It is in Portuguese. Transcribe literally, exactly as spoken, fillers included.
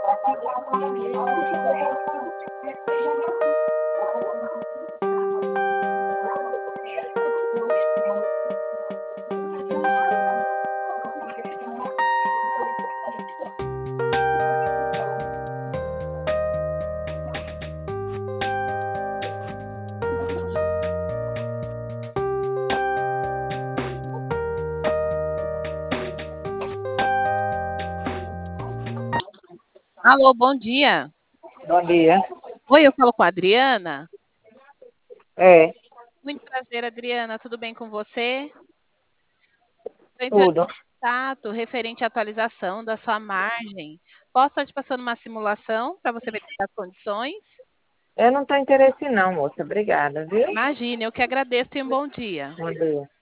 Alô, bom dia. Bom dia. Oi, eu falo com a Adriana. É, Muito prazer, Adriana. Tudo bem com você? Estou entrando tudo. em contato referente à atualização da sua margem. Posso estar te passando uma simulação para você ver as condições? Eu não tenho interesse não, moça. Obrigada, viu? Imagine, eu que agradeço e um bom dia. Bom dia.